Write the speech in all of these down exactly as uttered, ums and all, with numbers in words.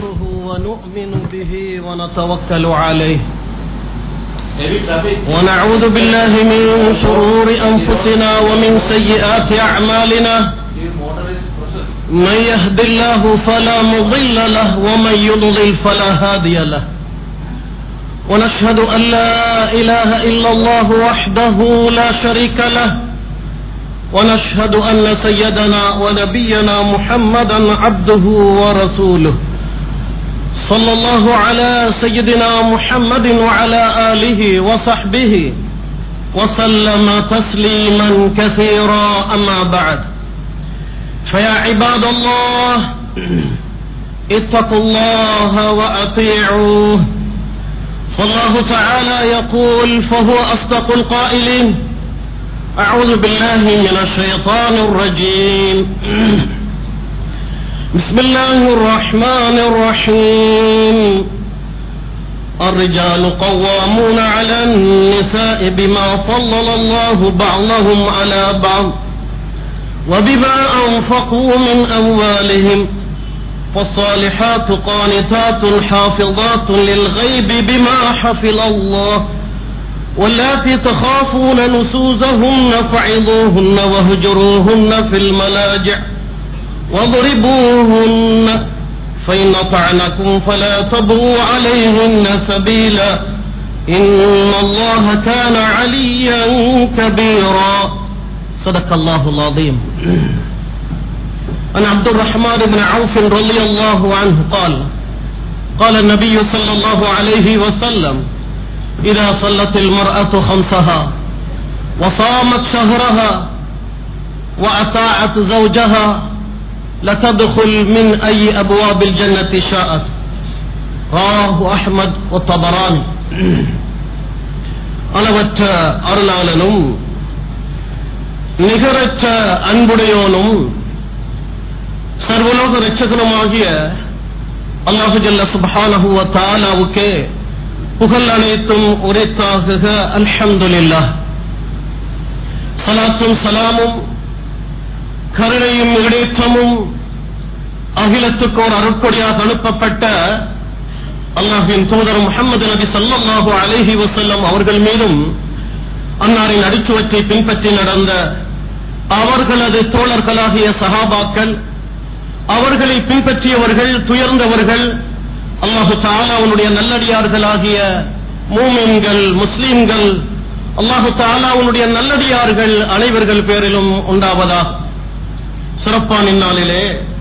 نستعينه ونؤمن به ونتوكل عليه ونعوذ بالله من شرور أنفسنا ومن سيئات أعمالنا من يهد الله فلا مضل له ومن يضلل فلا هادي له ونشهد أن لا إله إلا الله وحده لا شريك له ونشهد أن سيدنا ونبينا محمدا عبده ورسوله صلى الله على سيدنا محمد وعلى آله وصحبه وسلم تسليما كثيرا أما بعد فيا عباد الله اتقوا الله وأطيعوه فالله تعالى يقول فهو أصدق القائلين أعوذ بالله من الشيطان الرجيم بسم الله الرحمن الرحيم الرجال قوامون على النساء بما فضل الله بعضهم على بعض وبما أنفقوا من أموالهم فالصالحات قانتات حافظات للغيب بما حفظ الله واللاتي تخافون نشوزهن فعظوهن واهجروهن في الملاجع واضربوهن فإن أطعنكم فلا تبغوا عليهن سبيلا إن الله كان عليا كبيرا صدق الله العظيم. عن عبد الرحمن بن عوف رضي الله عنه قال قال النبي صلى الله عليه وسلم إذا صلت المرأة خمسها وصامت شهرها وأطاعت زوجها لتدخل من أي أبواب الجنة شاءت رواه أحمد والطبراني. அளவற்ற அருளாளனும் நிகரற்ற அன்புடையோனும் சர்வலோக இரட்சகனுமாகிய அல்லாஹு ஜல்ல சுப்ஹானஹு வ தஆலாவுக்கே புகழ் அனைத்தும் உரைத்தாகுக. அல்ஹம்துலில்லாஹ். ஸலாத்தும் ஸலாமும் கருணையும் இடைச்சமும் அகிலத்துக்கு ஒரு அருட்கொடையாக அனுப்பப்பட்ட அல்லாஹ்வின் தூதர் முஹம்மது நபி ஸல்லல்லாஹு அலைஹி வஸல்லம் அவர்கள் மீதும் அன்னாரின் அடிச்சுவற்றை பின்பற்றி நடந்த அவர்களது தோழர்களாகிய சஹாபாக்கள், அவர்களை பின்பற்றியவர்கள், துயர்ந்தவர்கள், அல்லாஹு தஆலா அவனுடைய நல்லடியார்களாகிய மூமின்கள், முஸ்லிம்கள், அல்லாஹு தஆலா அவனுடைய நல்லடியார்கள் அனைவர்கள் பேரிலும் உண்டாவதா. சிறப்பான இந்நாளிலே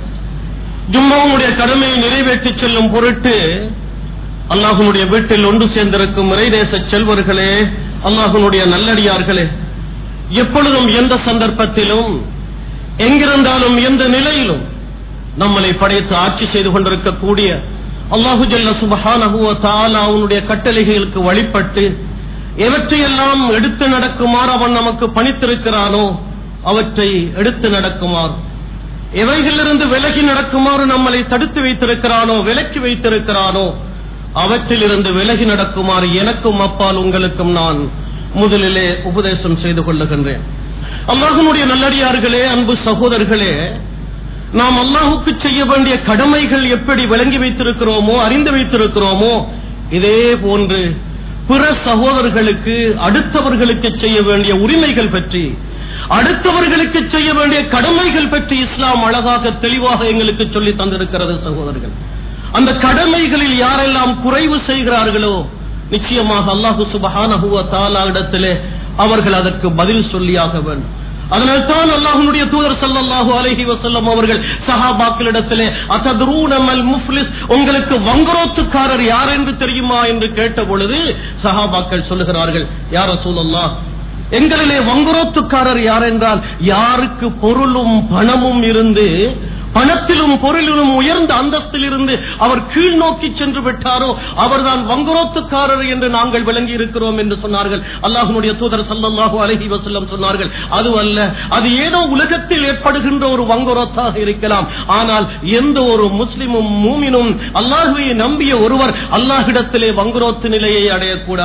ஜும்மாவுடைய கடமையை நிறைவேற்றி செல்லும் பொருட்டு அல்லாஹ்வுடைய வீட்டில் ஒன்று சேர்ந்திருக்கும் இறைநேச செல்வர்களே, அல்லாஹ்வுடைய நல்லடியார்களே, எப்பொழுதும் எந்த சந்தர்ப்பத்திலும் எங்கிருந்தாலும் எந்த நிலையிலும் நம்மளை படைத்து ஆட்சி செய்து கொண்டிருக்கக்கூடிய அல்லாஹு ஜல்ல சுப்ஹானஹு வ தஆலா அவனுடைய கட்டளைகளுக்கு வழிபட்டு எவற்றையெல்லாம் எடுத்து நடக்குமாறு அவன் நமக்கு பணித்திருக்கிறானோ அவற்றை எடுத்து நடக்குமாறு, எவைகளிலிருந்து விலகி நடக்குமாறு நம்மளை தடுத்து வைத்திருக்கிறானோ, விலக்கி வைத்திருக்கிறானோ அவற்றிலிருந்து விலகி நடக்குமாறு எனக்கும் அப்பால் உங்களுக்கும் நான் முதலிலே உபதேசம் செய்து கொள்ளுகின்றேன். அல்லாஹ்வுடைய நல்லடியார்களே, அன்பு சகோதரர்களே, நாம் அல்லாஹ்வுக்கு செய்ய வேண்டிய கடமைகள் எப்படி விளங்கி வைத்திருக்கிறோமோ, அறிந்து வைத்திருக்கிறோமோ, இதே போன்று பிற சகோதரர்களுக்கு, அடுத்தவர்களுக்கு செய்ய வேண்டிய உரிமைகள் பற்றி, அடுத்தவர்களுக்கு செய்ய வேண்டிய கடமைகள் பற்றி இஸ்லாம் அழகாக தெளிவாக எங்களுக்கு சொல்லி தந்திருக்கிறது. சகோதரர்கள், அந்த கடமைகளில் யாரெல்லாம் குறைவு செய்கிறார்களோ நிச்சயமாக அல்லாஹு சுப்ஹானஹு வ தஆலா இடத்திலே அவர்கள் அதற்கு பதில் சொல்லியாக வேண்டும். அதனால்தான் அல்லாஹ்வுடைய தூதர் ஸல்லல்லாஹு அலைஹி வஸல்லம் அவர்கள் சஹாபாக்களிடத்திலே அத்தத்ரூன மல் முஃப்லிஸ், உங்களுக்கு வங்குரோத்துக்காரர் யார் என்று தெரியுமா என்று கேட்ட பொழுது சஹாபாக்கள் சொல்லுகிறார்கள், யா ரசூலல்லாஹ், எங்களிலே வங்குரோத்துக்காரர் யார் என்றால் யாருக்கு பொருளும் பணமும் இருந்து, பணத்திலும் பொருளிலும் உயர்ந்த அந்தஸ்தில் இருந்து அவர் கீழ் நோக்கி சென்று விட்டாரோ அவர்தான் வங்குரோத்துக்காரர் என்று நாங்கள் விளங்கி இருக்கிறோம் என்று சொன்னார்கள். அல்லாஹ்வுடைய தூதர் ஸல்லல்லாஹு அலைஹி வஸல்லம் சொன்னார்கள், அது அல்ல, அது ஏதோ உலகத்தில் ஏற்படுகின்ற ஒரு வங்குரோத்தாக இருக்கலாம். ஆனால் எந்த ஒரு முஸ்லிமும் மூமினும் அல்லாஹ்வை நம்பிய ஒருவர் அல்லாஹ்விடத்திலே வங்குரோத்து நிலையை அடையக்கூடாது.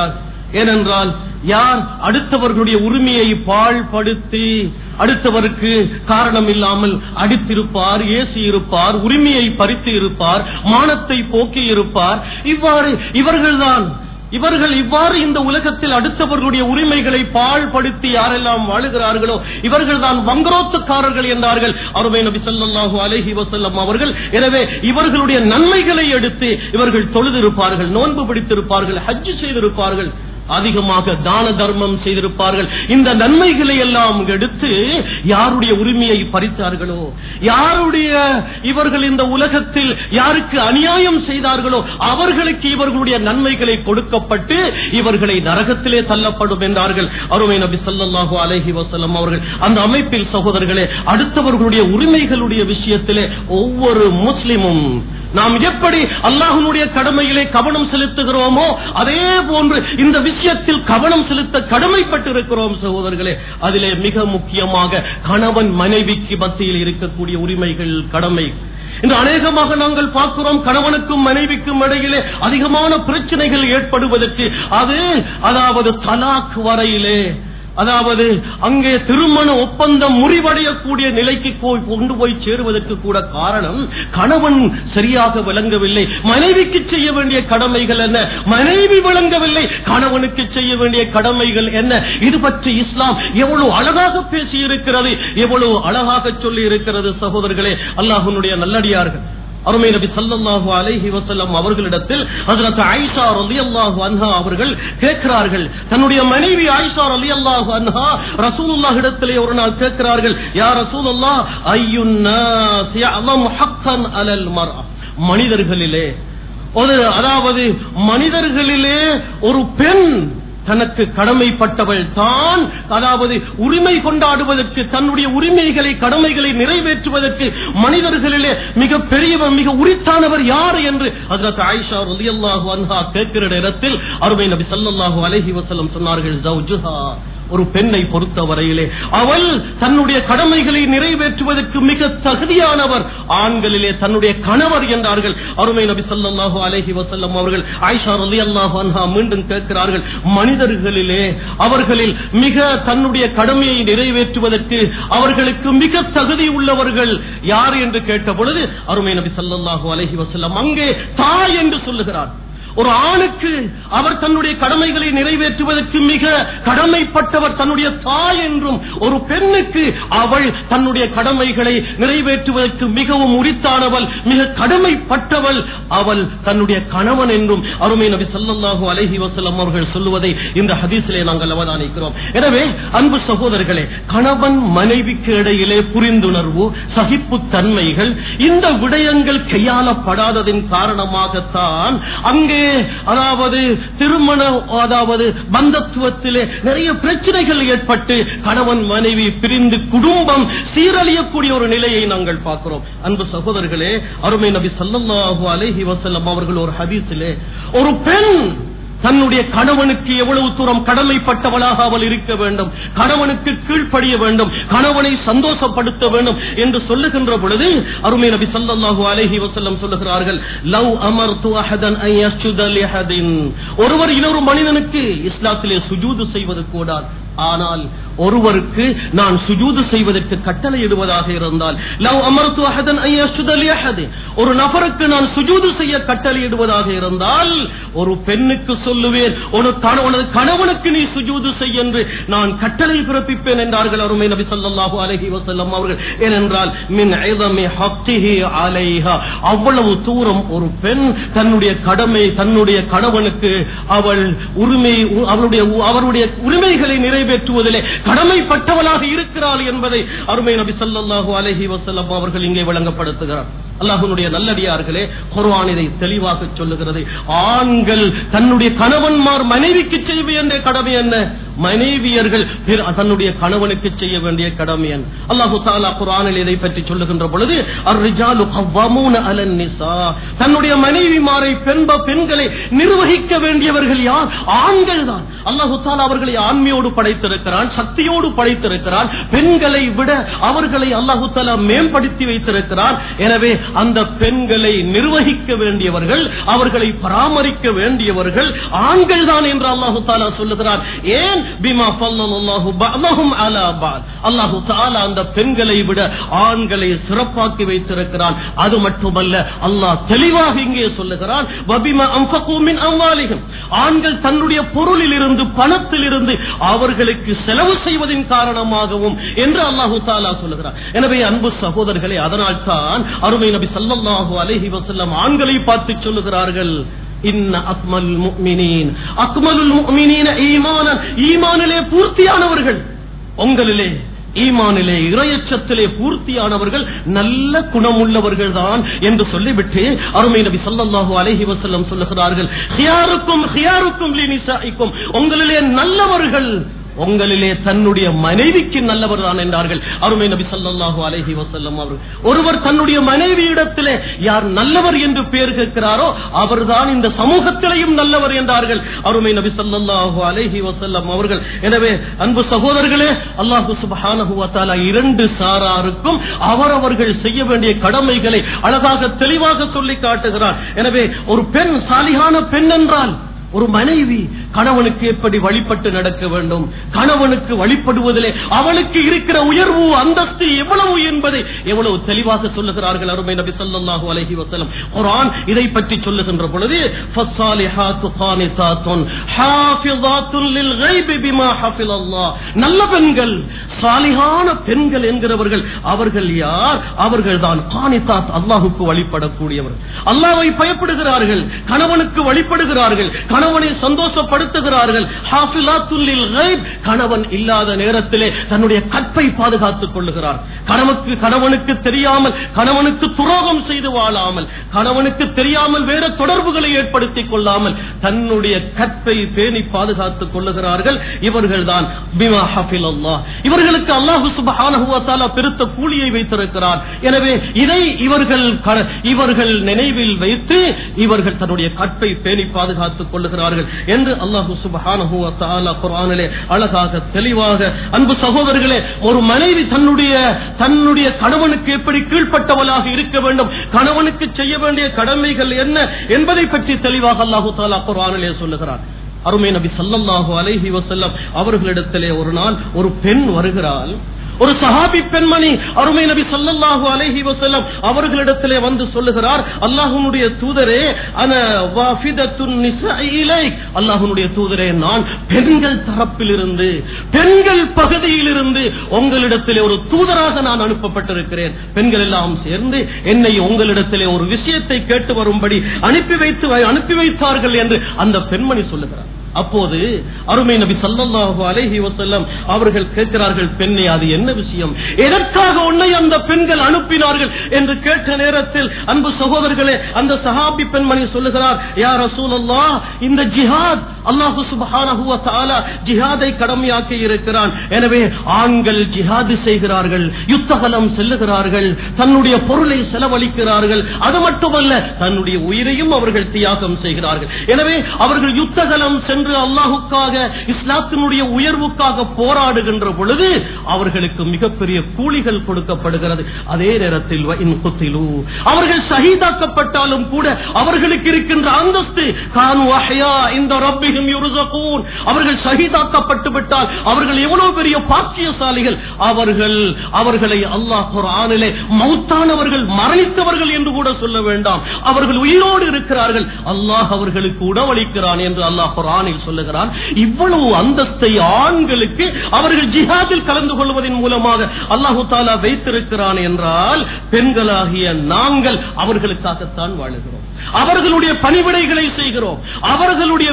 ஏனென்றால் யார் அடுத்தவர்களுடைய உரிமையை பாழ்படுத்தி அடுத்தவருக்கு காரணம் இல்லாமல் அடித்திருப்பார், ஏசி இருப்பார், உரிமையை பறித்து இருப்பார், மானத்தை போக்கி இருப்பார், இவ்வாறு இவர்கள்தான் இவர்கள் இவ்வாறு இந்த உலகத்தில் அடுத்தவர்களுடைய உரிமைகளை பாழ்படுத்தி யாரெல்லாம் வாழுகிறார்களோ இவர்கள்தான் வங்கரோத்துக்காரர்கள் என்றார்கள் அருமை நபி ஸல்லல்லாஹு அலைஹி வஸல்லம் அவர்கள். எனவே இவர்களுடைய நன்மைகளை எடுத்து இவர்கள் தொழுதிருப்பார்கள், நோன்பு பிடித்திருப்பார்கள், ஹஜ் செய்திருப்பார்கள், அதிகமாக தான தர்மம் செய்திருப்பார்கள். இந்த நன்மைகளை எல்லாம் எடுத்து யாருடைய உரிமையை பறித்தார்களோ, யாருடைய இவர்கள் இந்த உலகத்தில் யாருக்கு அநியாயம் செய்தார்களோ அவர்களுக்கு இவர்களுடைய நன்மைகளை கொடுக்கப்பட்டு இவர்களை நரகத்திலே தள்ளப்படும் என்றார்கள் அருமை நபி ஸல்லல்லாஹு அலைஹி வஸல்லம் அவர்கள். அந்த அமைப்பில் சகோதரர்களே, அடுத்தவர்களுடைய உரிமைகளுடைய விஷயத்திலே ஒவ்வொரு முஸ்லிமும் நாம் எப்படி அல்லாஹ்வுடைய கடமையிலே கவனம் செலுத்துகிறோமோ அதே போன்று இந்த விஷயத்தில் கவனம் செலுத்த கடமைப்பட்டிருக்கிறோம் சகோதரர்களே. அதிலே மிக முக்கியமாக கணவன் மனைவிக்கு மத்தியில் இருக்கக்கூடிய உரிமைகள், கடமை. இன்று அநேகமாக நாங்கள் பார்க்கிறோம் கணவனுக்கும் மனைவிக்கும் இடையிலே அதிகமான பிரச்சனைகள் ஏற்படுவதற்கு அது அதாவது தலாக் வரையிலே, அதாவது அங்கே திருமண ஒப்பந்தம் முறிவடையக்கூடிய நிலைக்கு கொண்டு போய் சேருவதற்கு கூட காரணம் கணவன் சரியாக விளங்கவில்லை. மனைவிக்கு செய்ய வேண்டிய கடமைகள் என்ன, மனைவி விளங்கவில்லை கணவனுக்கு செய்ய வேண்டிய கடமைகள் என்ன. இது பற்றி இஸ்லாம் எவ்வளவு அழகாக பேசி இருக்கிறது, எவ்வளவு அழகாக சொல்லி இருக்கிறது சகோதரர்களே, அல்லாஹ்வுடைய நல்லடியார்கள். அருமை நபி ஸல்லல்லாஹு அலைஹி வஸல்லம் அவர்களிடத்தில் ஹஜ்ரத் ஆயிஷா ரலியல்லாஹு அன்ஹா அவர்கள் கேட்கிறார்கள். தன்னுடைய மனைவி ஆயிஷா ரலியல்லாஹு அன்ஹா ரசூலுல்லாஹ் இடத்திலே ஒரு நாள் கேட்கிறார்கள், யா ரசூலல்லாஹ் அய்யுன் நாஸ் யஅலம் ஹக்கன் அலல் மர்அ, மனிதர்களிலே ஒரு அதாவது மனிதர்களிலே ஒரு பெண் தனக்கு கடமைப்பட்டவள் தான், அதாவது உரிமை கொண்டாடுவதற்கு, தன்னுடைய உரிமைகளை கடமைகளை நிறைவேற்றுவதற்கு மனிதர்களிலே மிக பெரியவர், மிக உரித்தானவர் யார் என்று ஹஜ்ரத் ஆயிஷா ரலியல்லாஹு அன்ஹா கேட்கிற நேரத்தில் அருமை நபி ஸல்லல்லாஹு அலைஹி வஸல்லம் சொன்னார்கள், ஜௌஜுஹா, ஒரு பெண்ணை பொறுத்தவரையிலே அவள் தன்னுடைய கடமைகளை நிறைவேற்றுவதற்கு மிக தகுதியானவர் ஆண்களிலே தன்னுடைய கணவர் என்றார்கள் அருமை நபி ஸல்லல்லாஹு அலைஹி வஸல்லம் அவர்கள். ஆயிஷா ரலியல்லாஹு அன்ஹா மீண்டும் கேட்கிறார்கள், மனிதர்களிலே அவர்களில் மிக தன்னுடைய கடமையை நிறைவேற்றுவதற்கு அவர்களுக்கு மிக தகுதி உள்ளவர்கள் யார் என்று கேட்ட பொழுது அருமை நபி ஸல்லல்லாஹு அலைஹி வஸல்லம் அங்கே தாய் என்று சொல்லுகிறார். ஒரு ஆணுக்கு அவர் தன்னுடைய கடமைகளை நிறைவேற்றுவதற்கு மிக கடமைப்பட்டவர் தன்னுடைய தாய் என்றும், ஒரு பெண்ணுக்கு அவள் தன்னுடைய கடமைகளை நிறைவேற்றுவதற்கு மிகவும் உரித்தானவள், மிக கடமைப்பட்டவள் அவள் தன்னுடைய கணவன் என்றும் அருமை நபி ஸல்லல்லாஹு அலைஹி வஸல்லம் அவர்கள் சொல்லுவதை இந்த ஹதீஸிலே நாங்கள் அவதானிக்கிறோம். எனவே அன்பு சகோதரர்களே, கணவன் மனைவிக்கு இடையிலே புரிந்துணர்வு, சகிப்பு தன்மைகள், இந்த விடயங்கள் கையாளப்படாததின் காரணமாகத்தான் அங்கே அதாவது திருமண அதாவது பந்தத்துவத்திலே நிறைய பிரச்சனைகள் ஏற்பட்டு கணவன் மனைவி பிரிந்து குடும்பம் சீரழியக்கூடிய ஒரு நிலையை நாங்கள் பார்க்கிறோம். அன்பு சகோதரர்களே, அருமை நபி ஸல்லல்லாஹு அலைஹி வஸல்லம் அவர்கள் ஒரு ஹதீஸிலே ஒரு பெண் தன்னுடைய கணவனுக்கு எவ்வளவு தூரம் கடமைப்பட்டவளாக அவள் இருக்க வேண்டும், கணவனுக்கு கீழ்ப்படிய வேண்டும், கணவனை சந்தோஷப்படுத்த வேண்டும் என்று சொல்லுகின்ற பொழுது அருமை நபி ஸல்லல்லாஹு அலைஹி வஸல்லம் சொல்லுகிறார்கள், லவ் அமர்து அஹதன் அன் யஸ்ஜுத லிஹதின், ஒருவர் இன்னொரு மனிதனுக்கு இஸ்லாத்திலே சுஜூது செய்வது கூடாது, ஆனால் ஒருவருக்கு நான் சுஜூது செய்வதற்கு கட்டளையிடுவதாக இருந்தால், லவ் அமர்து அஹதன் அன் யஸ்ஜுத லிஹதி, ஒரு நபருக்கு நான் சுஜூது செய்ய கட்டளையிடுவதாக இருந்தால் ஒரு பெண்ணுக்கு சொல்லுவேன், உனது கணவனுக்கு நீ சுஜூது செய் என்று நான் கட்டளை பிறப்பிப்பேன் என்றார்கள் அருமை நபி ஸல்லல்லாஹு அலைஹி வஸல்லம் அவர்கள். ஏனென்றால் மின் ஐதமி ஹக்ஹி அலைஹா, அவ்வளவு தூரம் ஒரு பெண் தன்னுடைய கடமை தன்னுடைய கணவனுக்கு அவள் உரிமை அவளுடைய அவருடைய உரிமைகளை நிறைவேற்றுவதிலே கடமைப்பட்டவளாக இருக்கிறாள் என்பதை அருமை நபி ஸல்லல்லாஹு அலைஹி வஸல்லம் அவர்கள் இங்கே விளங்கப்படுத்துகிறார். அல்லாஹ்வுடைய நல்லடியார்களே, குர்ஆன் இதை தெளிவாக சொல்லுகிறது. ஆண்கள் தன்னுடைய கணவன்மார் மனைவிக்கு செய்ய வேண்டிய கடமை என்ன, மனைவியர்கள் தன்னுடைய கணவனுக்கு செய்ய வேண்டிய கடமை. அல்லாஹு தஆலா குர்ஆனில் இதை பற்றி சொல்லுகின்ற பொழுது அர்-ரிஜாலு கவ்வாமூன அலன் நிஸா, தன்னுடைய மனைவிமாரை பெண்ப பெண்களை நிர்வகிக்க வேண்டியவர்கள் யார்? ஆண்கள் தான். அல்லாஹு தஆலா அவர்களை ஆண்மையோடு படைத்திருக்கிறான், சக்தியோடு படைத்திருக்கிறான். பெண்களை விட அவர்களை அல்லாஹு தஆலா மேம்படுத்தி வைத்திருக்கிறான். எனவே அந்த பெண்களை நிர்வகிக்க வேண்டியவர்கள், அவர்களை பராமரிக்க வேண்டியவர்கள் ஆண்கள் தான் என்று அல்லாஹு தஆலா சொல்லுகிறான். ஏன்? பிமா ஃபல்லல்லாஹு பஅதஹும் அலா பஅத், அல்லாஹு தஆலா அந்த பெண்களை விட ஆண்களை சிறப்பாக்கி வைத்திருக்கிறான். அது மட்டுமல்ல, அல்லாஹ் தெளிவாக இங்கே சொல்லுகிறான், வபிமா அன்ஃபகு மின் அம்வாலிஹிம், ஆண்கள் தன்னுடைய பொருளில் இருந்து பணத்தில் இருந்து அவர்களுக்கு செலவு செய்வதின் காரணமாகவும் என்று அல்லாஹு தஆலா சொல்லுகிறான். எனவே அன்பு சகோதரர்களே, அதனால் தான் அருமை நபி ஸல்லல்லாஹு அலைஹி வஸல்லம் ஆண்களை பார்த்து சொல்லுகிறார்கள், இன்ன அக்மல் முஃமினீன் அக்மலுல் முஃமினீன ஈமானன், ஈமானிலே பூர்த்தியானவர்கள், உங்களிலே ஈமானிலே இறையச்சத்திலே பூர்த்தியானவர்கள் நல்ல குணமுள்ளவர்கள் தான் என்று சொல்லிவிட்டு அருமை நபி ஸல்லல்லாஹு அலைஹி வஸல்லம் சொல்லுகிறார்கள், ஹியாருக்கும் ஹியாருக்கும் லினிசாஇக்கும், உங்களிலே நல்லவர்கள் உங்களிலே தன்னுடைய மனைவிக்கு நல்லவர் தான் என்றார்கள் அருமை நபி ஸல்லல்லாஹு அலைஹி வஸல்லம் அவர்கள். ஒருவர் தன்னுடைய மனைவியிடத்திலே யார் நல்லவர் என்று பெயர் கேட்கிறாரோ அவர்தான் இந்த சமூகத்திலேயும் நல்லவர் என்றார்கள் அருமை நபி ஸல்லல்லாஹு அலைஹி வஸல்லம் அவர்கள். எனவே அன்பு சகோதரர்களே, அல்லாஹ் சுப்ஹானஹு வ தஆலா இரண்டு சாராருக்கும் அவரவர்கள் செய்ய வேண்டிய கடமைகளை அழகாக தெளிவாக சொல்லி காட்டுகிறார். எனவே ஒரு பெண், சாலிஹான பெண் என்றால் ஒரு மனைவி கணவனுக்கு எப்படி வழிபட்டு நடக்க வேண்டும், கணவனுக்கு வழிபடுவதிலே அவளுக்கு இருக்கிற உயர்வு அந்தஸ்து எவ்வளவு என்பதை எவ்வளவு தெளிவாக சொல்லுகிறார்கள் அருமை நபி ஸல்லல்லாஹு அலைஹி வஸல்லம். குர்ஆன் இதை பற்றி சொல்லுகின்ற பொழுது ஃபஸ்ஸாலிஹாத்து கானிதாத்துன் ஹாஃபிஸாத்துன் லில்கைபி பிமா ஹஃபிலல்லாஹ், நல்ல பெண்கள், சாலிஹான பெண்கள் என்கிறவர்கள் அவர்கள் யார்? அவர்கள்தான் கானிதாத், அல்லாஹ்வுக்கு வழிபடக்கூடியவர்கள், அல்லாஹ்வை பயப்படுகிறார்கள், கணவனுக்கு வழிபடுகிறார்கள், கணவனை சந்தோஷப்படுத்துகிறார்கள். ஹாஃபிலாத்துல் லில்கைப், கணவன் இல்லாத நேரத்திலே தன்னுடைய கற்பை பாதுகாத்துக் கொள்ளுகிறார். கணவனுக்கு கணவனுக்கு தெரியாமல், கணவனுக்கு துரோகம் செய்து வாழாமல், கணவனுக்கு தெரியாமல் வேற தொடர்புகளை ஏற்படுத்திக் கொள்ளாமல் தன்னுடைய கற்பை பேணி பாதுகாத்துக் கொள்ளுகிறார்கள். இவர்கள்தான் பிமா ஹஃபிலல்லாஹ், இவர்களுக்கு அல்லாஹ் சுப்ஹானஹு வ தஆலா பெருத்த கூலியை வைத்திருக்கிறார். எனவே இதை இவர்கள் இவர்கள் நினைவில் வைத்து இவர்கள் தன்னுடைய கற்பை பேணி பாதுகாத்துக் கொள்ளுகிறார்கள் என்று அல்லாஹ் சுப்ஹானஹு வ தஆலா குர்ஆனிலே அழகாக தெளிவாக. அன்பு சகோதரர்களே, ஒரு மனைவி தன்னுடைய தன்னுடைய கணவனுக்கு எப்படி கீழ்ப்பட்டவளாக இருக்க வேண்டும், கணவனுக்கு செய்ய வேண்டிய கடமைகள் என்ன என்பதை பற்றி தெளிவாக அல்லாஹ் தஆலா குர்ஆனிலே சொல்லுகிறார். அருமை நபி ஸல்லல்லாஹு அலைஹி வஸல்லம் அவர்களிடத்திலே ஒரு நாள் ஒரு பெண் வருகிறாள். ஒரு சஹாபி பெண்மணி அருமை நபி ஸல்லல்லாஹு அலைஹி வஸல்லம் அவர்களிடத்திலே வந்து சொல்லுகிறார், அல்லாஹ்வுடைய தூதரே, அன வாஃபிதத்துன் நிஸாஇ இலைக், அல்லாஹ்வுடைய தூதரே, நான் பெண்கள் தரப்பிலிருந்து, பெண்கள் பகுதியிலிருந்து உங்களிடத்திலே ஒரு தூதராக நான் அனுப்பப்பட்டிருக்கிறேன். பெண்கள் எல்லாம் சேர்ந்து என்னை உங்களிடத்திலே ஒரு விஷயத்தை கேட்டு வரும்படி அனுப்பி வைத்து அனுப்பி வைத்தார்கள் என்று அந்த பெண்மணி சொல்லுகிறார். அப்போது அருமை நபி ஸல்லல்லாஹு அலைஹி வஸல்லம் அவர்கள் கேட்கிறார்கள், பெண்ணே, அது என்ன விஷயம், எதற்காக உன்னை அந்த பெண்கள் அனுப்பினார்கள் என்று கேட்ட நேரத்தில் அன்பு சகோதரர்களே, அந்த சஹாபி பெண்மணி சொல்லுகிறார், யா ரசூலல்லாஹ், இந்த ஜிஹாத் அல்லாஹ் சுப்ஹானஹு வ தஆலா ஜிஹாதை கடமையாக்கி இருக்கிறான். எனவே ஆண்கள் ஜிஹாது செய்கிறார்கள், யுத்தகலம் செல்லுகிறார்கள், தன்னுடைய பொருளை செலவழிக்கிறார்கள். அது மட்டுமல்ல, தன்னுடைய உயிரையும் அவர்கள் தியாகம் செய்கிறார்கள். எனவே அவர்கள் யுத்தகலம் சென்று அல்லாஹுக்காக, இஸ்லாத்தினுடைய உயர்வுக்காக போராடுகின்ற பொழுது அவர்களுக்கு மிகப்பெரிய கூலிகள் கொடுக்கப்படுகிறது. அதே நேரத்தில் அவர்கள் ஷஹீதாக்கப்பட்டாலும் கூட அவர்களுக்கு இருக்கின்ற அந்தஸ்து கானு அஹ்யா இன்த ரப்பிஹிம் யுர்ஸகூன், அவர்கள் ஷஹீதாக்கப்பட்டு விட்டால் அவர்கள் எவ்வளவு பெரிய பாக்கியசாலிகள். அவர்கள் அவர்களை அல்லாஹ் குர்ஆனிலே மௌத்தானவர்கள், மரணித்தவர்கள் என்று கூட சொல்ல வேண்டாம், அவர்கள் உயிரோடு இருக்கிறார்கள், அல்லாஹ் அவர்களுக்கு உணவளிக்கிறான் என்று அல்லாஹ் குர்ஆனில் சொல்லுகிறான். இவ்வளவு அந்தஸ்தை ஆண்களுக்கு அவர்கள் ஜிஹாதில் கலந்து கொள்வதன் மூலமாக அல்லாஹு தஆலா வைத்திருக்கிறான் என்றால், பெண்களாகிய நாங்கள் அவர்களுக்காகத்தான் வாழுகிறோம், அவர்களுடைய பணிவிடைகளை செய்கிறோம், அவர்களுடைய வேலை வெட்டி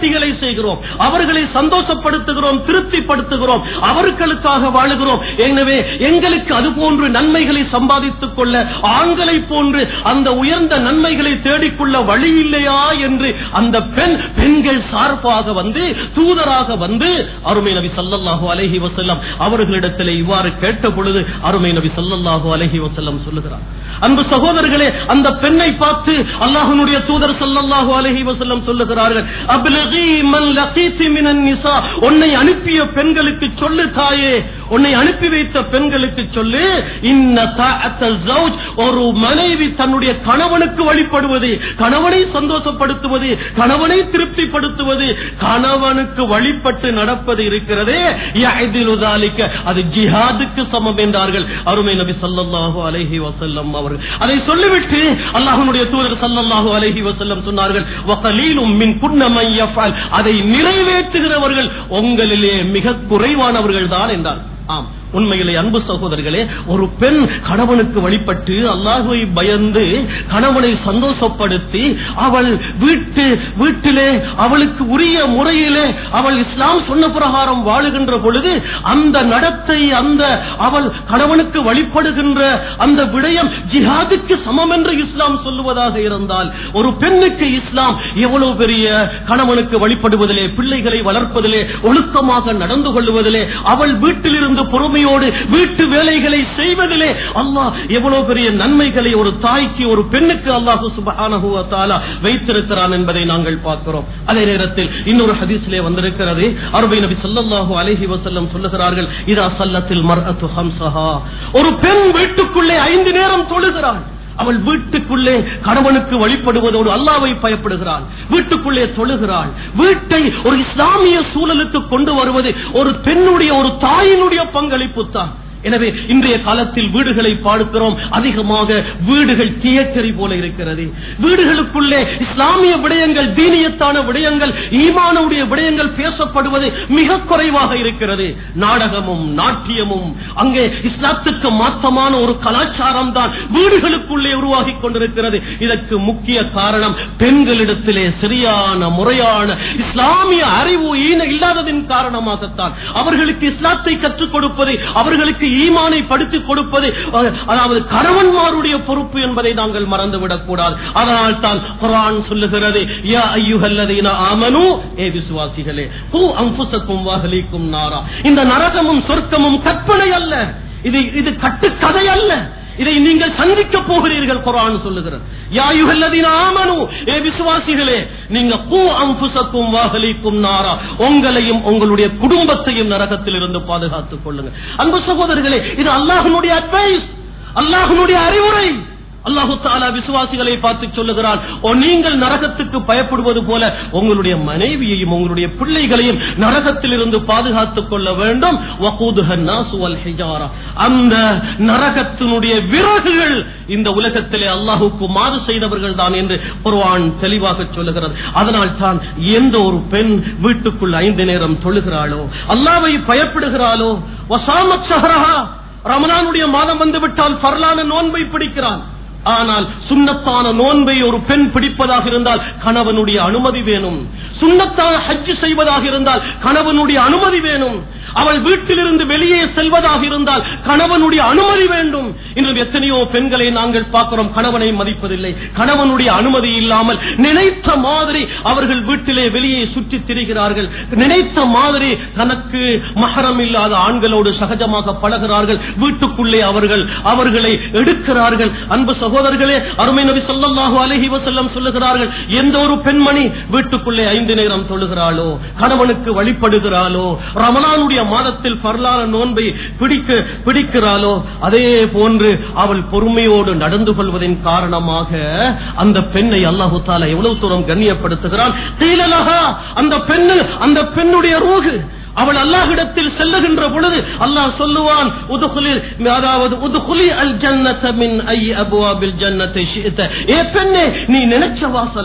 வழிகாட்டிகளை செய்கிறோம், அவர்களை சந்தோஷப்படுத்துகிறோம், திருப்திப்படுத்துகிறோம், அவர்களுக்காக வாழுகிறோம். எனவே எங்களுக்கு அதுபோன்று நன்மைகளை சம்பாதித்துக் கொள்ள ஆண்களை போன்று அந்த உயர்ந்த நன்மைகளை தேடிக்கொள்ள வழி இல்லையா என்று அந்த பெண் பெண்கள் சார்பாக வந்து தூதராக வந்து அருமை நபி ஸல்லல்லாஹு அலைஹி வஸல்லம் அவர்களிடத்தில் இவ்வாறு கேட்ட பொழுது அருமை நபி ஸல்லல்லாஹு அலைஹி வஸல்லம் சொல்லுகிறார், அன்பு சகோதரர்களே, அந்த பெண்ணை பார்த்து அல்லாஹ்வுடைய தூதர் ஸல்லல்லாஹு அலைஹி வஸல்லம் சொல்லுகிறார்கள், அப்லகி மன் லகீதி மினன் நிசா, உன்னை அனுப்பிய பெண்களுக்கு சொல்லு தாயே, உன்னை அனுப்பி வைத்த பெண்களுக்கு சொல்லு, இன்ன தஅத ஸௌஜ், ஒரு மனைவி தன்னுடைய கணவனுக்கு வழிபடுவது, கணவனை சந்தோஷப்படுத்துவது, கணவனை திருப்திப்படுத்துவது, கணவனுக்கு வழிபட்டு நடப்பது இருக்கிறதே, யஅதிலு ذلك, அது ஜிஹாதுக்கு சமம் என்றார்கள் அருமை நபி ஸல்லல்லாஹு அலைஹி வஸல்லம் அவர்கள். அதை சொல்லிவிட்டு அல்லாஹ்வுடைய தூதர் ஸல்லல்லாஹு அலைஹி வஸல்லம் சொன்னார்கள், வகலீலும் மின் குன்ன மன் யஃஅல், அதை நிறைவேற்றுகிறவர்கள் உங்களிலே மிக குறைவானவர்கள் தான் என்றார். ஆம், உண்மையிலே அன்பு சகோதரர்களே, ஒரு பெண் கணவனுக்கு வழிபட்டு அல்லாஹ்வை பயந்து கணவனை சந்தோஷப்படுத்தி அவள் வீட்டு வீட்டிலே அவளுக்கு உரிய முறையிலே அவள் இஸ்லாம் சொன்ன பிரகாரம் வாழுகின்ற பொழுது அந்த நடத்தை, அந்த அவள் கணவனுக்கு வழிபடுகின்ற அந்த விடயம் ஜிஹாதுக்கு சமம் என்று இஸ்லாம் சொல்லுவதாக இருந்தால், ஒரு பெண்ணுக்கு இஸ்லாம் எவ்வளவு பெரிய கணவனுக்கு வழிபடுவதிலே, பிள்ளைகளை வளர்ப்பதிலே, ஒழுக்கமாக நடந்து கொள்வதிலே, அவள் வீட்டிலிருந்து பொறுமை வீட்டு வேலைகளை செய்வதிலே அல்லாஹ் எவ்வளவு பெரிய நன்மைகளை ஒரு தாய்க்கு, ஒரு பெண்ணுக்கு அல்லாஹ் சுப்ஹானஹு வ தஆலா வைத்திருக்கிறான் என்பதை நாங்கள் பார்க்கிறோம். அதே நேரத்தில் இன்னொரு ஹதீஸிலே வந்திருக்கிறது, அருமை நபி ஸல்லல்லாஹு அலைஹி வஸல்லம் சொல்லுகிறார்கள், இதா ஸல்லத்தில் மர்அத்து ஹம்ஸஹா, ஒரு பெண் வீட்டுக்குள்ளே ஐந்து நேரம் தொழுகிறாள், அவள் வீட்டுக்குள்ளே கணவனுக்கு வழிபடுவதோடு அல்லாஹ்வை பயப்படுகிறாள், வீட்டுக்குள்ளே தொழுகிறாள். வீட்டை ஒரு இஸ்லாமிய சூழலுக்கு கொண்டு வருவது ஒரு பெண்ணுடைய, ஒரு தாயினுடைய பங்களிப்பு தான். எனவே இன்றைய காலத்தில் வீடுகளை பார்க்கிறோம், அதிகமாக வீடுகள் தியேட்டரை போல இருக்கிறது. வீடுகளுக்குள்ளே இஸ்லாமிய விடயங்கள், தீனியத்தான விடயங்கள், ஈமானுடைய விடயங்கள் பேசப்படுவது மிக குறைவாக இருக்கிறது. நாடகமும் நாட்டியமும் அங்கே இஸ்லாத்துக்கு மாற்றமான ஒரு கலாச்சாரம் தான் வீடுகளுக்குள்ளே உருவாகி கொண்டிருக்கிறது. இதற்கு முக்கிய காரணம் பெண்களிடத்திலே சரியான முறையான இஸ்லாமிய அறிவு இல்லாததின் காரணமாகத்தான். அவர்களுக்கு இஸ்லாத்தை கற்றுக் கொடுப்பது, அவர்களுக்கு ஈமானை படித்துக் கொடுப்பது அதாவது கணவன்மாருடைய பொறுப்பு என்பதை நாங்கள் மறந்துவிடக் கூடாது. அதனால் தான் குர்ஆன் சொல்லுகிறது, யா அய்யுஹல்லதீன ஆமனூ, ஏ விசுவாசிகளே, கூ அன்ஃபுஸக்கும் வ அஹ்லீக்கும் நாரா. இந்த நரகமும் சொர்க்கமும் கற்பனை அல்ல, இது இது கட்டுக்கதை அல்ல, இதை நீங்கள் சந்திக்க போகிறீர்கள். குர்ஆன் சொல்லுகிறது, யா அய்யுஹல்லதீன ஆமனூ, ஏ விசுவாசிகளே, நீங்க கூ அன்ஃபுஸக்கும் வ அஹ்லீக்கும் நாரா, உங்களையும் உங்களுடைய குடும்பத்தையும் நரகத்தில் இருந்து பாதுகாத்துக் கொள்ளுங்க. அன்பு சகோதரர்களே, இது அல்லாஹ்வுடைய அட்வைஸ், அல்லாஹ்வுடைய அறிவுரை. அல்லாஹு தஆலா விசுவாசிகளை பார்த்து சொல்லுகிறான், நீங்கள் நரகத்துக்கு பயப்படுவது போல உங்களுடைய மனைவியையும் உங்களுடைய பிள்ளைகளையும் நரகத்தில் இருந்து பாதுகாத்துக் கொள்ள வேண்டும். வகூதுஹன் நாஸ் வல் ஹிஜாரா, அந்த நரகத்தினுடைய விறகுகள் இந்த உலகத்திலே அல்லாஹ்வுக்கு மாறு செய்தவர்கள் தான் என்று குர்ஆன் தெளிவாக சொல்லுகிறது. அதனால் தான் எந்த ஒரு பெண் வீட்டுக்குள் ஐந்து நேரம் தொழுகிறாளோ, அல்லாஹ்வை பயப்படுகிறாளோ, வஸாமத் ஷஹ்ரஹா, ரமலானுடைய மாதம் வந்துவிட்டால் ஃபர்லான நோன்பை பிடிக்கிறான். ஆனால் சுன்னத்தான நோன்பை ஒரு பெண் பிடிப்பதாக இருந்தால் கணவனுடைய அனுமதி வேணும். சுன்னத்தான ஹஜ் செய்வதாக இருந்தால் கணவனுடைய அனுமதி வேணும். அவள் வீட்டிலிருந்து வெளியே செல்வதாக இருந்தால் கணவனுடைய அனுமதி வேண்டும். இன்று எத்தனையோ பெண்களை நாங்கள் பார்க்கிறோம், கணவனை மதிப்பதில்லை, கணவனுடைய அனுமதி இல்லாமல் நினைத்த மாதிரி அவர்கள் வீட்டிலே வெளியே சுற்றி திரிகிறார்கள். நினைத்த மாதிரி தனக்கு மஹரம் இல்லாத ஆண்களோடு சகஜமாக பழகிறார்கள். வீட்டுக்குள்ளே அவர்கள் அவர்களை எடுக்கிறார்கள். அன்பு சகோதரர்களே, அருமை நபி ஸல்லல்லாஹு அலைஹி வஸல்லம் சொல்லுகிறார்கள், எந்த ஒரு பெண்மணி வீட்டுக்குள்ளே ஐந்து நேரம் தொழுகிறாளோ, கணவனுக்கு வழிபடுகிறாளோ, ரமலானுடைய மாதத்தில் ஃபர்லான நோன்பை பிடிக்க பிடிக்கிறாளோ, அதே போன்று அவள் பொறுமையோடு நடந்து கொள்வதன் காரணமாக அந்த பெண்ணை அல்லாஹ் தஆலா எவ்வளவு தூரம் கண்ணியப்படுத்துகிறான். தீலலஹா, அந்த பெண்ணு, அந்த பெண்ணுடைய ரூஹ் அவள் அல்லாஹ்விடத்தில் செல்லுகின்ற பொழுது அல்லாஹ் சொல்லுவான், உதுகுலி, அதாவது உதுகுலி அல் ஜன்னத மின் ஐ அப்வாபில் ஜன்னதி ஷிஅத, ஏ பெண்ணே, நீ நினைச்ச வாசலால்,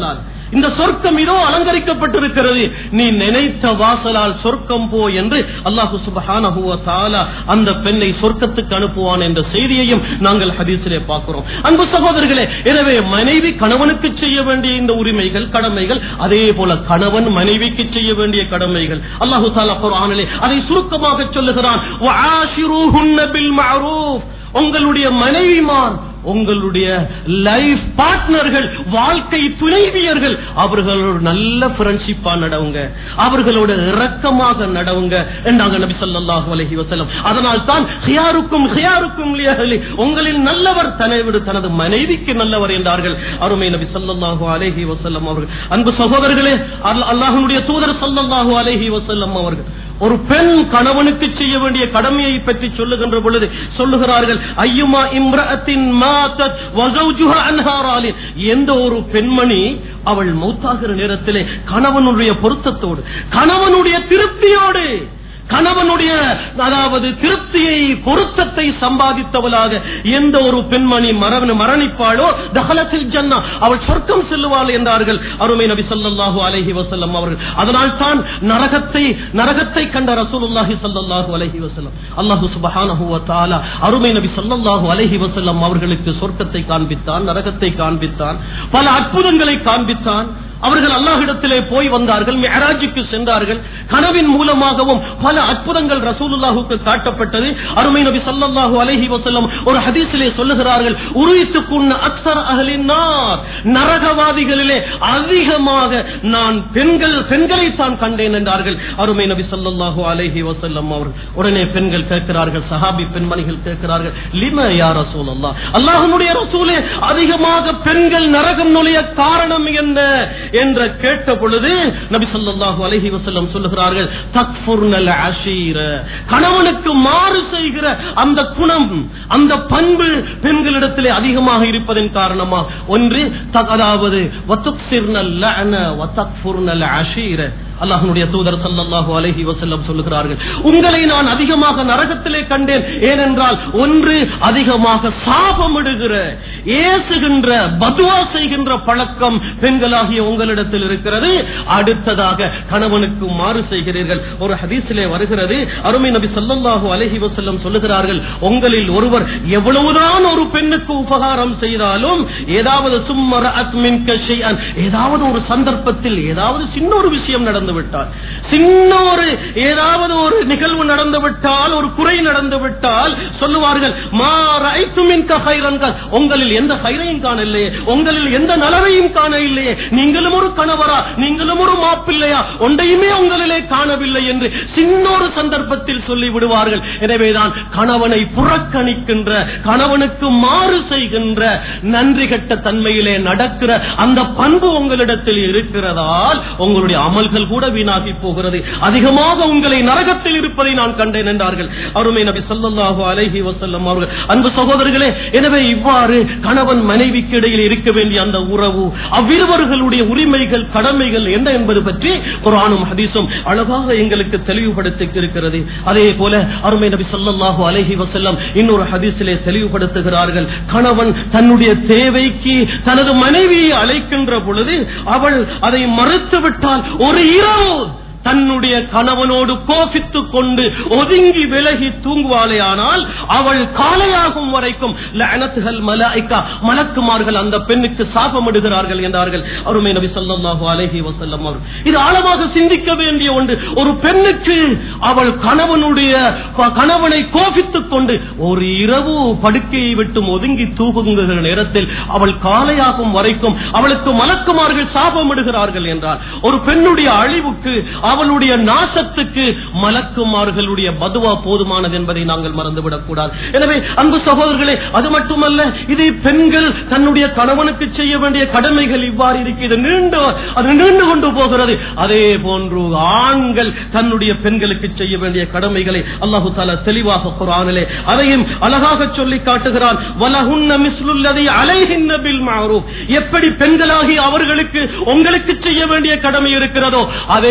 இந்த சொர்க்கம் இதோ அலங்கரிக்கப்பட்டிருக்கிறது, நீ நினைத்த வாசலால் சொர்க்கம் போ என்று அல்லாஹு சுப்ஹானஹு வ தஆலா அந்த பெண்ணை சொர்க்கத்துக்கு அனுப்புவான் என்ற செய்தியையும் நாங்கள் ஹதீஸிலே பார்க்கிறோம். அன்பு சகோதரர்களே, எனவே மனைவி கணவனுக்கு செய்ய வேண்டிய இந்த உரிமைகள் கடமைகள், அதே போல கணவன் மனைவிக்கு செய்ய வேண்டிய கடமைகள் அல்லாஹு தஆலா குர்ஆனிலே அதை சுருக்கமாக சொல்லுகிறான். வஆஷிரூஹுன்ன பில் மஅரூஃப், உங்களுடைய மனைவிமார் உங்களுடைய லைஃப் பார்ட்னர்கள், வாழ்க்கை துணைவியர்கள், அவர்களோடு நல்ல ஃப்ரெண்ட்ஷிப்பா நடவுங்க, அவர்களோட இரக்கமாக நடவுங்க என்றாங்க நபி ஸல்லல்லாஹு அலைஹி வஸல்லம். அதனால் தான் ஹியாருக்கும் ஹியாருக்கும் லிஅஹ்லி, உங்களில் நல்லவர் தன்னை விட தனது மனைவிக்கு நல்லவர் என்றார்கள் அருமை நபி ஸல்லல்லாஹு அலைஹி வஸல்லம் அவர்கள். அன்பு சகோதரர்களே, அல்லாஹ்வுடைய தூதர் ஸல்லல்லாஹு அலைஹி வஸல்லம் அவர்கள் ஒரு பெண் கணவனுக்கு செய்ய வேண்டிய கடமையை பற்றி சொல்லுகின்ற பொழுது சொல்லுகிறார்கள், ஐயுமா இம்ரஅத்தின் மாதத் வ ஜௌஜுஹா அன்ஹா ராலின், எந்த ஒரு பெண்மணி அவள் மௌத்தாகிற நேரத்திலே கணவனுடைய பொருத்தத்தோடு கணவனுடைய திருப்தியோடு கணவனுடைய அதாவது திருப்தியை பொருத்தத்தை சம்பாதித்தவளாக எந்த ஒரு பெண்மணி மரணிப்பாளோ தஹலத்தில் ஜன்னா, அவள் சொர்க்கம் செல்லுவாள் என்றார்கள் அருமை நபி ஸல்லல்லாஹு அலைஹி வஸல்லம் அவர்கள். அதனால் தான் நரகத்தை நரகத்தை கண்ட ரசூலுல்லாஹி ஸல்லல்லாஹு அலைஹி வஸல்லம் அல்லாஹ் சுப்ஹானஹு வ தஆலா அருமை நபி ஸல்லல்லாஹு அலைஹி வஸல்லம் அவர்களுக்கு சொர்க்கத்தை காண்பித்தான், நரகத்தை காண்பித்தான், பல அற்புதங்களை காண்பித்தான். அவர்கள் அல்லாஹ்விடத்திலே போய் வந்தார்கள், மிஅராஜுக்கு சென்றார்கள். கனவின் மூலமாகவும் பல அற்புதங்கள் ரசூலுல்லாஹுக்கு காட்டப்பட்டது. அருமை நபி ஸல்லல்லாஹு அலைஹி வஸல்லம் ஒரு ஹதீஸிலே சொல்லுகிறார்கள், உரித்து குன்ன அக்ஸர் அஹ்லின் நார், நரகவாதிகளிலே அதிகமாக நான் பெண்கள் பெண்களை தான் கண்டேன் என்றார்கள் அருமை நபி ஸல்லல்லாஹு அலைஹி வஸல்லம் அவர்கள். உடனே பெண்கள் கேட்கிறார்கள், சஹாபி பெண்மணிகள் கேட்கிறார்கள், லிமா யா ரசூலல்லாஹ், அல்லாஹ்வுடைய ரசூலே அதிகமாக பெண்கள் நரகம் நுழைய காரணம் என்ன என்ற கேட்ட பொழுது நபி ஸல்லல்லாஹு அலைஹி வஸல்லம் சொல்லுகிறார்கள், தக்ஃபுர்னல் அஷீர, கணவனுக்கு மாறு செய்கிற அந்த குணம் அந்த பண்பு பெண்களிடத்திலே அதிகமாக இருப்பதன் காரணமா ஒன்று, அதாவது வத்துக்ஸிர்னல் லஅன வ தக்ஃபுர்னல் அஷீர. அல்லாஹ்வுடைய தூதர் ஸல்லல்லாஹு அலைஹி வஸல்லம் சொல்லுகிறார்கள், உங்களை நான் அதிகமாக நரகத்திலே கண்டேன். ஏனென்றால் ஒன்று, அதிகமாக சாபமிடுகிற ஏசுகின்ற பதுவா செய்கின்ற பழக்கம் பெண்களாகிய உங்களிடத்தில் இருக்கிறது. அடுத்ததாக கணவனுக்கு மாறு செய்கிறீர்கள். ஒரு ஹதீஸிலே வருகிறது, அருமை நபி ஸல்லல்லாஹு அலைஹி வஸல்லம் சொல்லுகிறார்கள், உங்களில் ஒருவர் எவ்வளவுதான் ஒரு பெண்ணுக்கு உபகாரம் செய்தாலும் ஏதாவது சும்மரஅத் மின்க ஷைஅன், ஏதாவது ஒரு சந்தர்ப்பத்தில் ஏதாவது சின்ன ஒரு விஷயம் நடந்து விட்டால், சின்ன ஒரு ஏதாவது ஒரு நிகழ்வு நடந்து விட்டால், ஒரு குறை நடந்து விட்டால் சொல்லுவார்கள், மா ரஅய்து மின்க கைரன், உங்களில் எந்த கைரையும் காண இல்லையே, உங்களில் எந்த நலவையும் காண இல்லையே, நீங்களும் ஒரு கணவரா, நீங்களும் ஒரு மாப்பிள்ளையா, ஒன்றையுமே உங்களிலே காணவில்லை என்று சின்ன ஒரு சந்தர்ப்பத்தில் சொல்லி விடுவார்கள். எனவேதான் கணவனை புறக்கணிக்கின்ற, கணவனுக்கு மாறு செய்கின்ற, நன்றி கட்ட தன்மையிலே நடக்கிற அந்த பண்பு உங்களிடத்தில் இருக்கிறதால் உங்களுடைய அமல்கள் கூட வீணாகி போகிறது. அதிகமாக உங்களை நரகத்தில் இருப்பதை நான் கண்டேன் என்றார்கள் அருமை நபி ஸல்லல்லாஹு அலைஹி வஸல்லம் அவர்கள். அன்பு சகோதரர்களே, எனவே இவ்வாறு கணவன் மனைவிக்கு இடையில் இருக்க வேண்டிய அந்த உறவு, அவ்விருவர்களுடைய உரிமைகள் கடமைகள் என்ன என்பது பற்றி குர்ஆனும் ஹதீஸும் அழகாக எங்களுக்கு தெளிவுபடுத்தி இருக்கிறது. அதே போல அருமை நபி ஸல்லல்லாஹு அலைஹி வஸல்லம் இன்னொரு ஹதீஸிலே தெளிவுபடுத்துகிறார்கள், கணவன் தன்னுடைய தேவைக்கு தனது மனைவியை அழைக்கின்ற பொழுது அவள் அதை மறுத்துவிட்டால் ஒரு இரவு தன்னுடைய கணவனோடு கோபித்துக் கொண்டு ஒதுங்கி விலகி தூங்குவாளே, ஆனால் அவள் காலையாகும் வரைக்கும் லஅனத்துல் மலாயிகா, மலக்குமார்கள் அந்த பெண்ணுக்கு சாபமிடுகிறார்கள் என்றார்கள் அருமை நபி ஸல்லல்லாஹு அலைஹி வஸல்லம் அவர்கள். இது ஆழமாக சிந்திக்க வேண்டிய ஒன்று. ஒரு பெண்ணுக்கு அவள் கணவனுடைய கணவனை கோபித்துக் கொண்டு ஒரு இரவு படுக்கையை விட்டு ஒதுங்கி தூங்குகிற நேரத்தில் அவள் காலையாகும் வரைக்கும் அவளுக்கு மலக்குமார்கள் சாபமிடுகிறார்கள் என்றால், ஒரு பெண்ணுடைய அழிவுக்கு, அவளுடைய நாசத்துக்கு மலக்குமார்களுடைய பதுவா போதுமானது என்பதை நாங்கள் மறந்துவிடக் கூடாது. எனவே அன்பு சகோதரர்களே, அது மட்டுமல்ல, இது பெண்கள் தன்னுடைய கணவனுக்கு செய்ய வேண்டிய கடமைகள் இவ்வாறு இருக்கிறது, நீண்டு அது நீண்டு கொண்டு போகிறது. அதே போன்று ஆண்கள் தன்னுடைய பெண்களுக்கு செய்ய வேண்டிய கடமைகளை அல்லாஹு தஆலா தெளிவாக குர்ஆனிலே அதையும் அழகாக சொல்லி காட்டுகிறான். வலஹுன்ன மிஸ்லுல்லதி அலைஹின்ன பில் மஅரூஃப், எப்படி பெண்களாகி அவர்களுக்கு உங்களுக்கு செய்ய வேண்டிய கடமை இருக்கிறதோ அதே போல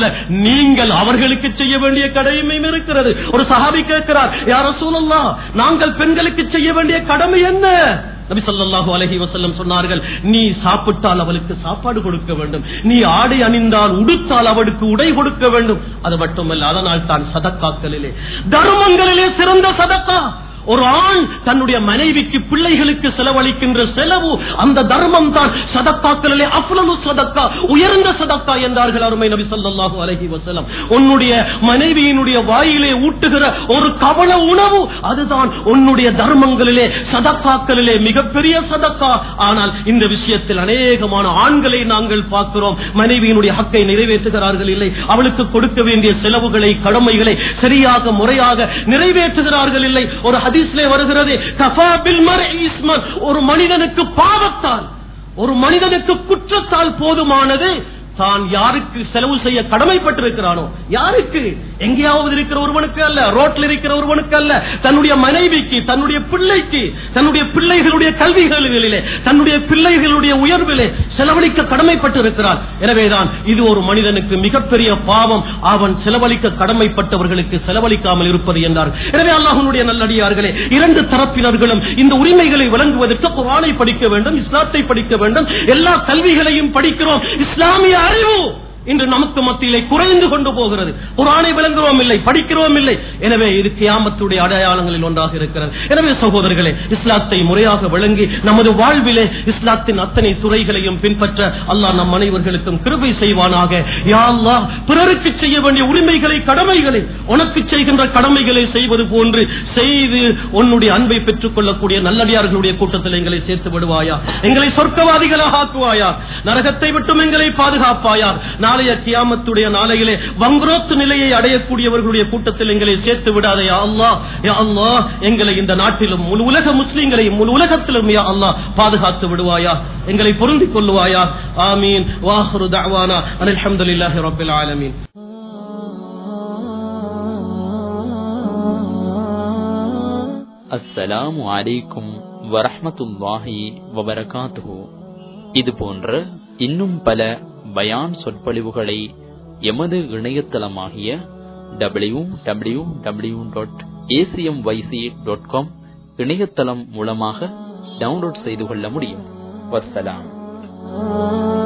போல நீங்கள் அவர்களுக்கு செய்ய வேண்டிய கடமையும் இருக்கிறது. ஒரு சஹாபி கேட்கிறார், யா ரசூலல்லாஹ், நாங்கள் பெண்களுக்கு செய்ய வேண்டிய கடமை என்ன? நபி ஸல்லல்லாஹு அலைஹி வஸல்லம் சொன்னார்கள், நீ சாப்பிட்டால் அவளுக்கு சாப்பாடு கொடுக்க வேண்டும், நீ ஆடை அணிந்தால் உடுத்தால் அவளுக்கு உடை கொடுக்க வேண்டும். அது மட்டுமல்ல, அதனால் தான் சதக்காக்களிலே தர்மங்களிலே சிறந்த சதக்கா. ஒரு ஆண் தன்னுடைய மனைவிக்கு பிள்ளைகளுக்கு செலவழிக்கின்ற செலவு, அந்த தர்மம் தான் சதக்காக்களிலே அஃலலு சதக்கா, உயர்ந்த சதக்கா என்றார்கள் அருமை நபி ஸல்லல்லாஹு அலைஹி வஸல்லம். உன்னுடைய மனைவியினுடைய வாயிலே ஊட்டுகிற ஒரு கவள உணவு, அதுதான் உன்னுடைய தர்மங்களிலே சதக்காக்களிலே மிகப்பெரிய சதக்கா. ஆனால் இந்த விஷயத்தில் அநேகமான ஆண்களை நாங்கள் பார்க்கிறோம், மனைவியினுடைய ஹக்கை நிறைவேற்றுகிறார்கள் இல்லை, அவளுக்கு கொடுக்க வேண்டிய செலவுகளை கடமைகளை சரியாக முறையாக நிறைவேற்றுகிறார்கள் இல்லை. ஒரு ஹதீஸ்லே வருகிறது, கஃபா பில் மர்இ இஸ்மன், ஒரு மனிதனுக்கு பாவத்தால், ஒரு மனிதனுக்கு குற்றத்தால் போதுமானது தான் யாருக்கு செலவு செய்ய கடமைப்பட்டிருக்கிறானோ, யாருக்கு, எங்கேயாவது இருக்கிற ஒருவனுக்கு அல்ல, ரோட்ல இருக்கிற ஒருவனுக்கு அல்ல, தன்னுடைய மனைவிக்கு, தன்னுடைய பிள்ளைக்கு, தன்னுடைய பிள்ளைகளுடைய கல்விகளிலே, தன்னுடைய பிள்ளைகளுடைய உயர்விலே செலவழிக்க கடமைப்பட்டிருக்கிறான். எனவேதான் இது ஒரு மனிதனுக்கு மிகப்பெரிய பாவம், அவன் செலவழிக்க கடமைப்பட்டவர்களுக்கு செலவழிக்காமல் இருப்பது என்றார். எனவே அல்லாஹ்வுடைய நல்லடியார்களே, இரண்டு தரப்பினர்களும் இந்த உரிமைகளை வழங்குவதற்கு குர்ஆனை படிக்க வேண்டும், இஸ்லாத்தை படிக்க வேண்டும். எல்லா கல்விகளையும் படிக்கிறோம், இஸ்லாமிய அறிவு இன்று நமக்கு மத்தியிலே குறைந்து கொண்டு போகிறது. குர்ஆனை விளங்குவோம் இல்லை, படிக்கிறோம் இல்லை. எனவே இது கியாமத்துடைய அடையாளங்களில் ஒன்றாக இருக்கிறது. எனவே சகோதரர்களே, இஸ்லாத்தை முறையாக விளங்கி நமது வாழ்விலே இஸ்லாத்தின் அத்தனை துறைகளையும் பின்பற்ற அல்லாஹ் நம் அனைவர்களுக்கும் கிருபை செய்வானாக. யா அல்லாஹ், பிறருக்கு செய்ய வேண்டிய உரிமைகளை, கடமைகளை, உனக்கு செய்கின்ற கடமைகளை செய்வது போன்று செய்து உன்னுடைய அன்பை பெற்றுக் கொள்ளக்கூடிய நல்லடியார்களுடைய கூட்டத்தில் எங்களை சேர்த்து விடுவாயா. எங்களை சொர்க்கவாதிகளாக ஆக்குவாயா. நரகத்தை விட்டும் எங்களை பாதுகாப்பாயா. நாளைய கியாமத்துடைய நாளையிலே வங்குரோத்து நிலையை அடையக்கூடியவர்களுடைய கூட்டத்தில் எங்களை சேர்த்து விடாதே யா அல்லாஹ். யா அல்லாஹ், எங்களை இந்த நாட்டிலும் முழு உலக முஸ்லிம்களையும் முழு உலகத்திலும் யா அல்லாஹ் பாதுகாத்து விடுவாயா, எங்களை பொருந்திக் கொள்ளுவாயா. ஆமீன். வாஹிரு தஅவானா அனில் ஹம்துலில்லாஹி ரப்பில் ஆலமீன். அஸ்ஸலாமு அலைக்கும் வரஹ்மத்துல்லாஹி வபரகாத்துஹு. இது போன்ற இன்னும் பல பயான் சொற்பொழிவுகளை எமது இணையதளமாகிய W W W dot ACMYC dot com இணையதளம் மூலமாக டவுன்லோட் செய்து கொள்ள முடியும். வஸ்ஸலாம்.